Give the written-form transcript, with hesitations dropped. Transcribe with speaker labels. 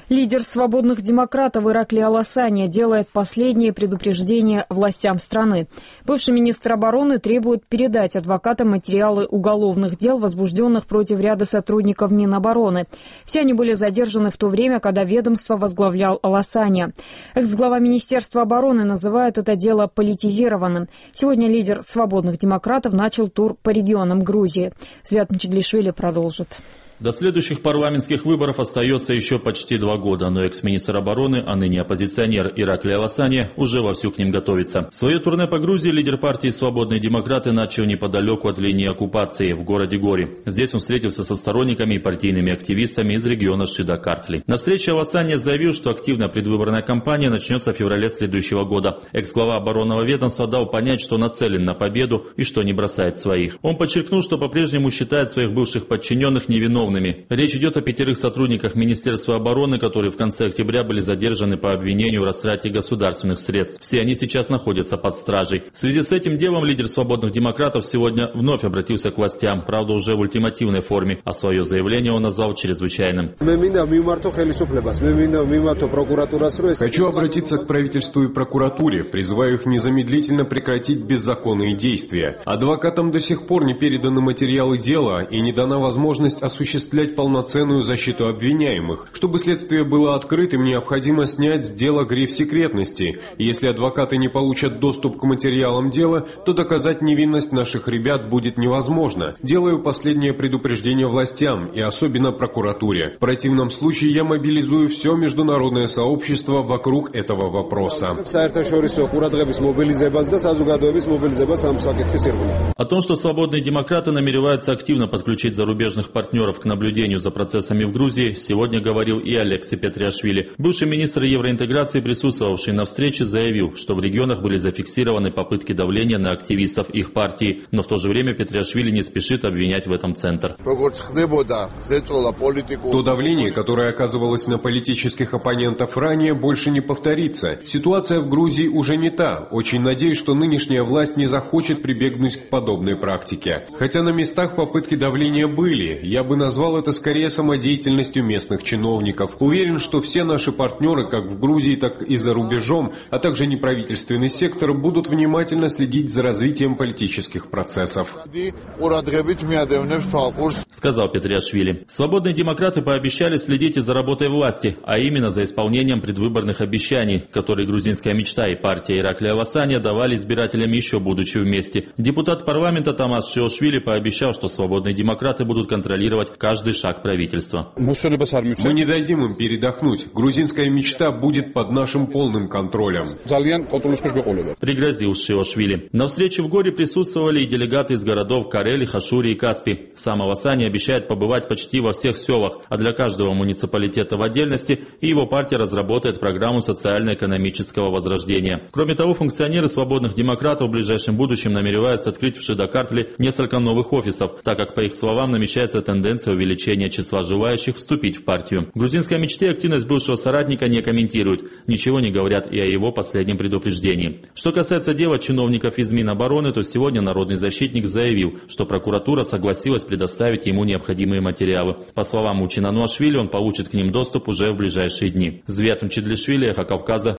Speaker 1: Лидер свободных демократов Ираклий Аласания делает последние предупреждения властям страны. Бывший министр обороны требует передать адвокатам материалы уголовных дел, возбужденных против ряда сотрудников Минобороны. Все они были задержаны в то время, когда ведомство возглавлял Аласания. Экс-глава Министерства обороны называет это дело политизированным. Сегодня лидер свободных демократов начал тур по регионам Грузии. Звят Мчедлишвили продолжит.
Speaker 2: До следующих парламентских выборов остается еще почти 2 года, но экс-министр обороны, а ныне оппозиционер Ираклий Аласания уже вовсю к ним готовится. Свое турне по Грузии лидер партии «Свободные демократы» начал неподалеку от линии оккупации, в городе Гори. Здесь он встретился со сторонниками и партийными активистами из региона Шида-Картли. На встрече Аласания заявил, что активная предвыборная кампания начнется в феврале следующего года. Экс-глава оборонного ведомства дал понять, что нацелен на победу и что не бросает своих. Он подчеркнул, что по-прежнему считает своих бывших подчиненных невиновными. Речь идет о 5 сотрудниках Министерства обороны, которые в конце октября были задержаны по обвинению в растрате государственных средств. Все они сейчас находятся под стражей. В связи с этим делом лидер свободных демократов сегодня вновь обратился к властям, правда уже в ультимативной форме, а свое заявление он назвал чрезвычайным.
Speaker 3: Хочу обратиться к правительству и прокуратуре, призываю их незамедлительно прекратить беззаконные действия. Адвокатам до сих пор не переданы материалы дела и не дана возможность осуществлять полноценную защиту обвиняемых. Чтобы следствие было открытым, необходимо снять с дела гриф секретности. Если адвокаты не получат доступ к материалам дела, то доказать невинность наших ребят будет невозможно. Делаю последнее предупреждение властям и особенно прокуратуре. В противном случае я мобилизую все международное сообщество вокруг этого вопроса.
Speaker 2: О том, что свободные демократы намереваются активно подключить зарубежных партнеров к наблюдению за процессами в Грузии, сегодня говорил и Алекси Петриашвили. Бывший министр евроинтеграции, присутствовавший на встрече, заявил, что в регионах были зафиксированы попытки давления на активистов их партии, но в то же время Петриашвили не спешит обвинять в этом центр.
Speaker 3: То давление, которое оказывалось на политических оппонентов ранее, больше не повторится. Ситуация в Грузии уже не та. Очень надеюсь, что нынешняя власть не захочет прибегнуть к подобной практике. Хотя на местах попытки давления были, я бы назвал это скорее самодеятельностью местных чиновников. Уверен, что все наши партнеры, как в Грузии, так и за рубежом, а также неправительственный сектор, будут внимательно следить за развитием политических процессов.
Speaker 2: Сказал Петриашвили. Свободные демократы пообещали следить и за работой власти, а именно за исполнением предвыборных обещаний, которые грузинская мечта и партия Ираклия Аласания давали избирателям еще будучи вместе. Депутат парламента Тамас Шиошвили пообещал, что свободные демократы будут контролировать каждый шаг правительства.
Speaker 3: Мы не дадим им передохнуть. Грузинская мечта будет под нашим полным контролем.
Speaker 2: Пригрозил Шиошвили. На встрече в Горе присутствовали и делегаты из городов Карели, Хашури и Каспи. Сам Аласания обещает побывать почти во всех селах, а для каждого муниципалитета в отдельности, и его партия разработает программу социально-экономического возрождения. Кроме того, функционеры свободных демократов в ближайшем будущем намереваются открыть в Шида-Картли несколько новых офисов, так как, по их словам, намечается тенденция увеличения числа желающих вступить в партию. В грузинской мечте активность бывшего соратника не комментируют, ничего не говорят и о его последнем предупреждении. Что касается дела чиновников из Минобороны, то сегодня народный защитник заявил, что прокуратура согласилась предоставить ему необходимые материалы. По словам Учина Нуашвили, он получит к ним доступ уже в ближайшие дни. Звят Мчедлишвили, Эхо Кавказа,